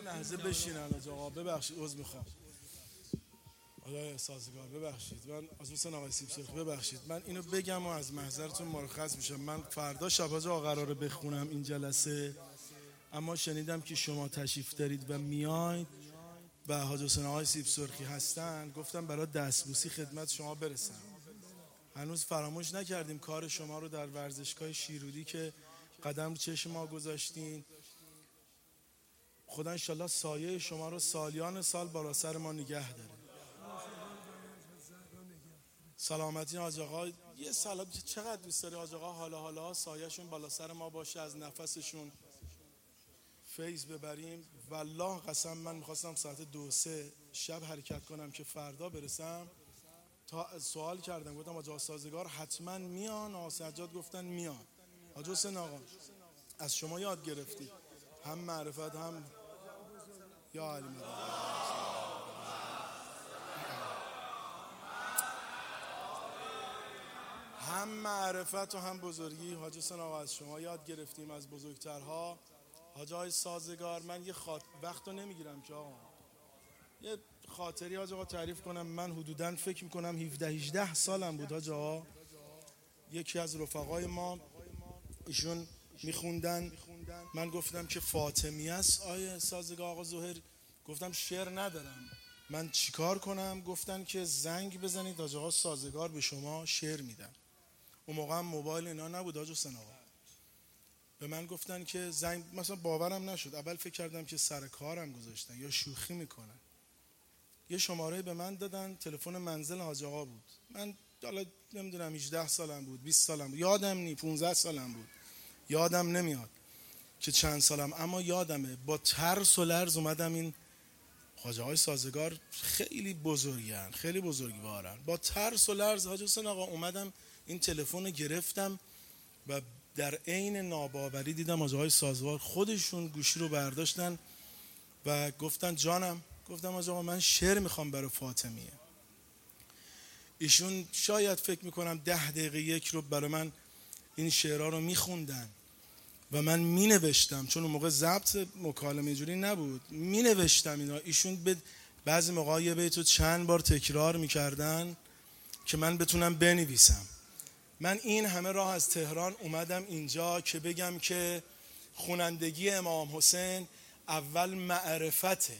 لحظه بشینن آقا، ببخشید عذر میخوام. آقای سازگار ببخشید، من از حسین آقای سیب سرخی ببخشید، من اینو بگم و از محضرتون مرخص میشم. من فردا شب آقا قراره بخونم این جلسه، اما شنیدم که شما تشریف دارید و میاید و حاج حسین آقای سیب سرخی هستن، گفتم برای دستبوسی خدمت شما برسم. هنوز فراموش نکردیم کار شما رو در ورزشگاه شیرودی که قدم رو چشم ما گذاشتین. خدا انشالله سایه شما رو سالیان سال بالا سر ما نگه داره. سلامتی حاج آقا، یه سلام، چقدر دوست داری حاج آقا حالا سایه‌شون بالا سر ما باشه، از نفسشون فیض ببریم. والله قسم من میخواستم ساعت 2-3 شب حرکت کنم که فردا برسم. تا سوال کردم گفتم حاج سازگار حتما میان، آقا سجاد گفتن میان. حاج حسین آقا از شما یاد گرفتی، هم معرفت هم یا علی مدد. هم معرفت و هم بزرگی حاج حسین آقا از شما یاد گرفتیم، از بزرگترها. حاج آقای سازگار، من یه وقت رو نمیگیرم که آقا یه خاطری حاج آقا تعریف کنم. من حدوداً فکر میکنم 17-18 سالم بود حاج آقا، یکی از رفقای ما ایشون میخوندن، من گفتم که فاطمی است آیه سازگار آقا ظهر، گفتم شعر ندارم من چیکار کنم؟ گفتن که زنگ بزنید حاج آقا سازگار به شما شعر میدن. اون موقع هم موبایل اینا نبود حاج حسین آقا. به من گفتن که زنگ، مثلا باورم نشد، اول فکر کردم که سر کارم گذاشتن یا شوخی میکنن. یه شماره به من دادن، تلفن منزل حاج آقا بود. من حالا نمیدونم 18 سالم بود، 20 سالم بود، یادم نی، 15 سالم بود، یادم نمیاد که چند سالم، اما یادمه با ترس و لرز اومدم. این حاج آقای سازگار خیلی بزرگن، خیلی بزرگوارن. با ترس و لرز حاج حسین آقا اومدم این تلفن رو گرفتم و در عین ناباوری دیدم حاج آقای سازگار خودشون گوشی رو برداشتن و گفتن جانم. گفتم حاج آقا من شعر میخوام برای فاطمیه. ایشون شاید فکر میکنم 10 دقیقه یک رو برای من این شعرها رو میخوندن و من مینوشتم، چون اون موقع ضبط مکالمه جوری نبود، مینوشتم اینا. ایشون بعضی موقع یه بیتو چند بار تکرار میکردن که من بتونم بنویسم. من این همه راه از تهران اومدم اینجا که بگم که خوانندگی امام حسین اول معرفته.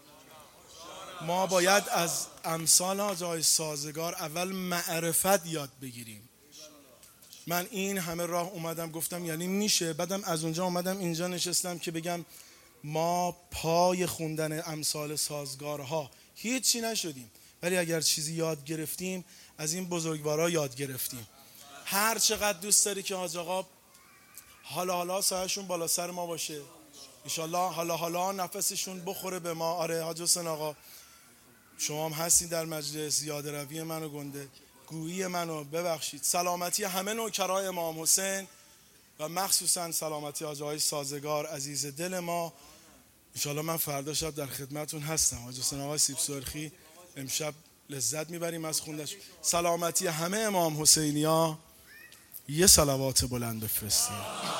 ما باید از امثال حاج آقای سازگار اول معرفت یاد بگیریم. من این همه راه اومدم گفتم یعنی میشه، بعدم از اونجا اومدم اینجا نشستم که بگم ما پای خوندن امثال سازگارها هیچی نشدیم، ولی اگر چیزی یاد گرفتیم از این بزرگوارا یاد گرفتیم. هر چقدر دوست داری که حاج آقا حالا سایه‌شون بالا سر ما باشه، انشالله حالا نفسشون بخوره به ما. آره حاج حسین آقا شما هم هستین در مجلس، یاد روی منو گنده گویی منو ببخشید. سلامتی همه نوکرای امام حسین و مخصوصا سلامتی حاج آقای سازگار عزیز دل ما. انشالله من فردا شب در خدمتون هستم. حاج حسین آقای سیب سرخی امشب لذت میبریم از خوندش. سلامتی همه امام حسینیا. یه صلوات بلند بفرستیم.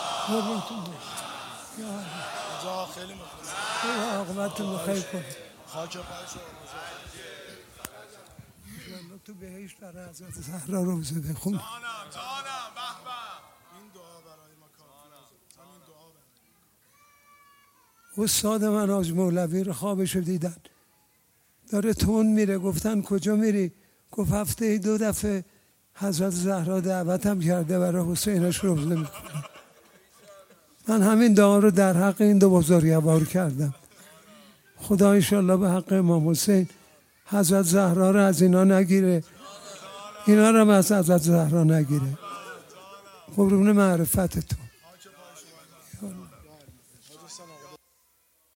جا خیلی مخلص. عاقبتتون بخیر کن. خاک پای شما. تو بهش برای حضرت زهرا رو بزده خون. جانم به به. این دعا برای ما کافیه. همین دعا برای. استاد من حاج مولوی رو خوابشو دیدن داره تون میره، گفتن کجا میری؟ گفت هفته 2 دفعه حضرت زهرا دعوتم کرده برای حسینش رو بزده میکنم. من همین دعا رو در حق این دو بزرگوار کردم. خدا انشالله به حق امام حسین حضرت زهرا رو از اینا نگیره، اینا رو هم از حضرت زهرا نگیره. قربون معرفتتون.